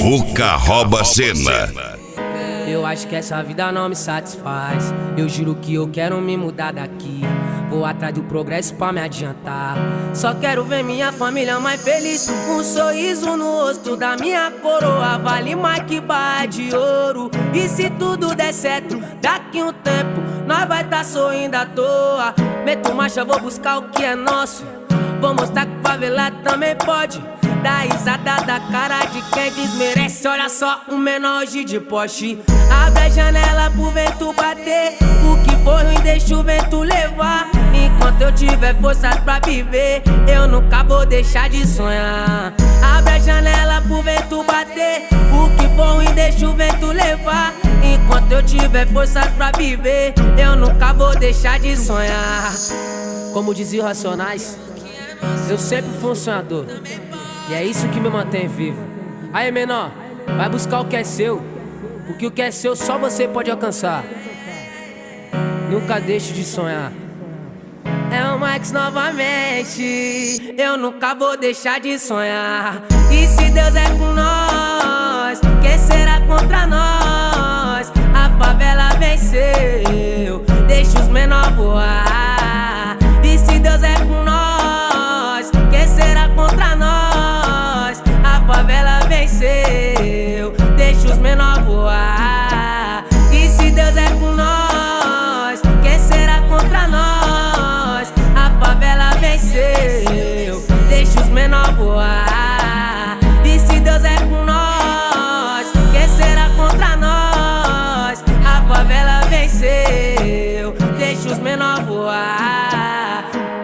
Muvuca rouba cena. Eu acho que essa vida não me satisfaz. Eu juro que eu quero me mudar daqui. Vou atrás do progresso pra me adiantar. Só quero ver minha família mais feliz. Um sorriso no rosto da minha coroa vale mais que barra de ouro. E se tudo der certo, daqui um tempo nós vai tá sorrindo à toa. Meto marcha, vou buscar o que é nosso. Vou mostrar que favela também pode. Dá risada da cara de quem desmerece. Olha só, um menor hoje de Porsche. Abre a janela pro vento bater. O que for ruim deixa o vento levar. Enquanto eu tiver forças pra viver, eu nunca vou deixar de sonhar. Abre a janela pro vento bater. O que for ruim deixa o vento levar. Enquanto eu tiver forças pra viver, eu nunca vou deixar de sonhar. Como diziam Racionais, eu sempre fui um sonhador. E é isso que me mantém vivo. Aí, menor, vai buscar o que é seu, porque o que é seu só você pode alcançar. Nunca deixe de sonhar. É o Max novamente. Eu nunca vou deixar de sonhar. E se Deus é com nós, quem será contra nós? A favela venceu, deixa os menor voar. E se Deus é com nós, quem será contra nós? A favela venceu, deixa os menor voar. E se Deus é com nós, quem será contra nós? A favela venceu, deixa os menor voar. E se Deus é com nós, quem será contra nós? A favela venceu, deixa os menor voar.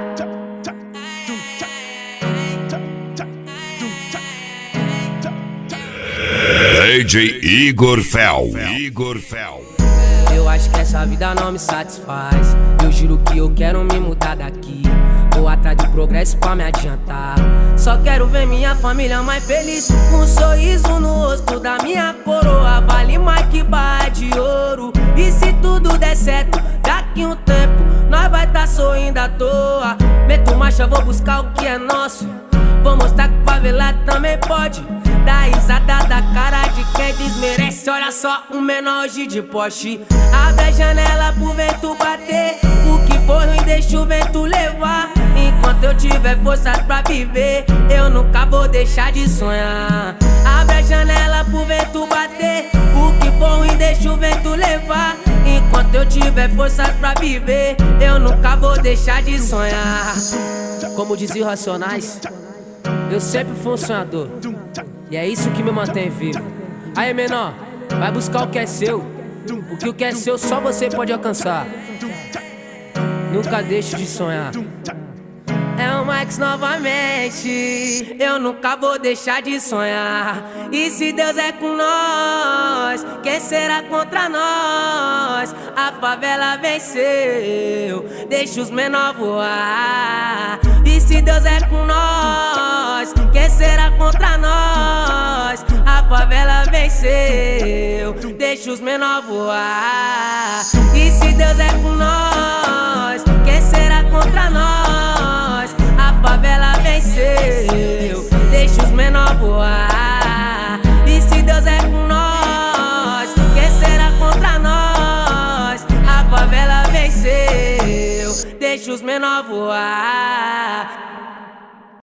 DJ Igor Fel. Eu acho que essa vida não me satisfaz. Eu juro que eu quero me mudar daqui. Vou atrás do progresso pra me adiantar. Só quero ver minha família mais feliz. Um sorriso no rosto da minha coroa vale mais que barra de ouro. E se tudo der certo, daqui um tempo nós vai tá sorrindo à toa. Meto marcha, vou buscar o que é nosso. Vou mostrar que favela também pode. Dá risada da cara de quem desmerece. Olha só, um menor hoje de Porsche. Abre a janela pro vento bater. O que for ruim deixa o vento levar. Enquanto eu tiver forças pra viver, eu nunca vou deixar de sonhar. Abre a janela pro vento bater. O que for ruim deixa o vento levar. Enquanto eu tiver forças pra viver, eu nunca vou deixar de sonhar. Como diziam Racionais, eu sempre fui um sonhador. E é isso que me mantém vivo. Aí, menor, vai buscar o que é seu, porque o que é seu só você pode alcançar. Nunca deixe de sonhar. É o Max novamente. Eu nunca vou deixar de sonhar. E se Deus é com nós, quem será contra nós? A favela venceu, deixa os menor voar. E se Deus é com nós, quem será contra nós? A favela venceu, deixa os menor voar. E se Deus é com nós, quem será contra nós? A favela venceu, deixa os menor voar. E se Deus é com nós, quem será contra nós? A favela venceu, deixa os menor voar.